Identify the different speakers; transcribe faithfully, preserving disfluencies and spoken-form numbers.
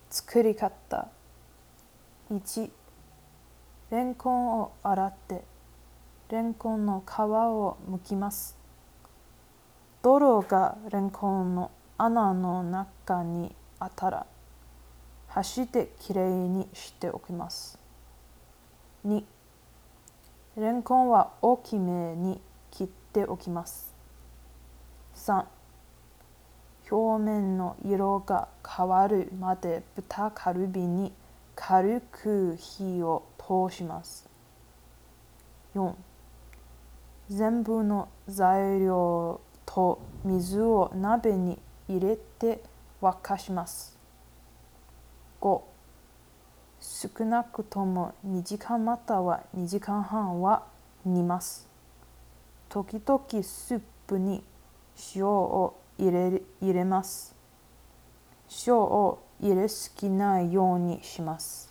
Speaker 1: 作り方。いち、レンコンを洗って、レンコンの皮を剥きます。泥がレンコンの穴の中にあったら、箸できれいにしておきます。に、レンコンは大きめに切っておきます。さん、表面の色が変わるまで豚カルビに軽く火を通します。よん、全部の材料と水を鍋に入れて沸かします。ご、少なくともにじかんまたはにじかんはんは煮ます。時々スープに塩を入れ、入れます。塩を入れすぎないようにします。